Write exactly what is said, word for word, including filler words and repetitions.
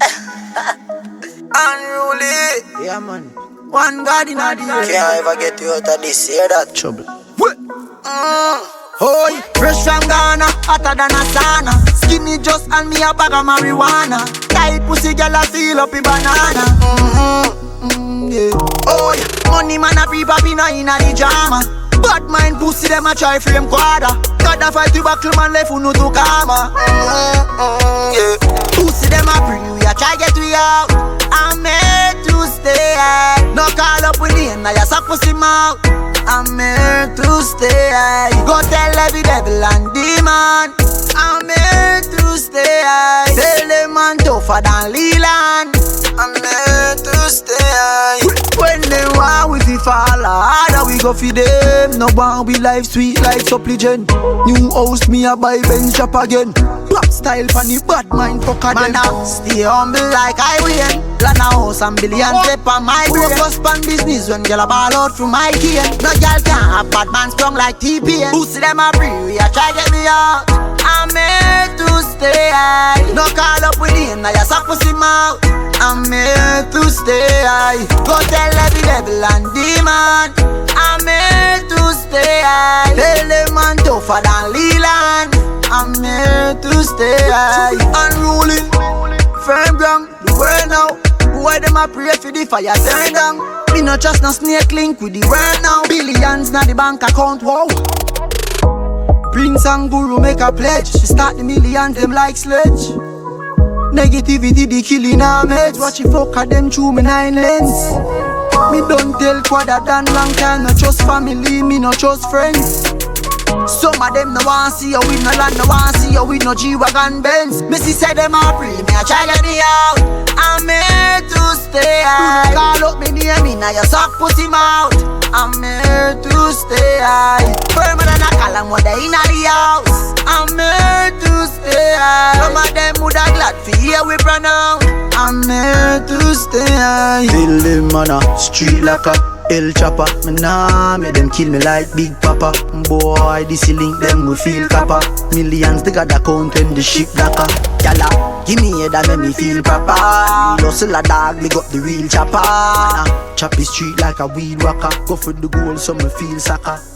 Unruly. Yeah, man. One God in a day. Can't ever get you out of this, hear that? Trouble. Mm. Oi, fresh from Ghana, hotter than a sauna. Skinny just and me a bag of marijuana. Tight pussy girl a feel up a banana. Mm-hmm. Mm, yeah. Oi, money man a peep up inna inna the drama. Bad mind pussy them a try frame quarter. God a fight you back man left who no to karma. Mm-hmm. Yeah. Pussy them a bring we a try get we out. I'm here to stay. No call up with me and I suck pussy mouth. I'm here to stay. Go tell every devil and demon. I'm here to stay. Tell them man tougher than Leland. I'm here to stay. When they want we fi fall harder, we go fi them. No one we life sweet like supplicant. New house me a buy Benz shop again. Pop style funny bad mind fuck a them. Man I stay humble like I win. Plan a house and billions step on my brain. Focus on business when girl a ball out through my cane. No girl can't have bad man strong like T P N. Pussy them a breathe, we a try get me out. I'm here to stay. No call up with him, now you suck pussy mouth. I'm here to stay. Go tell every devil and demon. I'm here to stay. Tell them man tougher than Leland. I'm here to stay. Unruly, firm ground, the world now. Why them a pray for the fire turn down? Me no trust no snake link with the world now. Billions na the bank account, wow. Prince and Guru make a pledge. She start the millions them like sledge. Negativity the killing our mates. Watch it fuck at them through me nine lanes. Me don't tell quadra than long time. No trust family, me no trust friends. Some of them no want see you with no land, no want see you with no G-Wagon Benz. Missy said them a free, me a try get me out. I'm here to stay. Do not call up me name, me now you suck pussy mouth. I'm here to stay. Firmer than a column when they inna the house. I'm here to stay. Some of them woulda glad for hear we pronounce. I'm here to stay. Feel them man a street like a El Chopper. Me nah make them kill me like Big Papa. Boy, this link them we feel copper. Millions they got account when the ship daka. Yalla, give me a that make me feel proper. Hustle a dog, big up the real chopper. Chop the street like a weed whacker. Go for the goal so me feel sucker.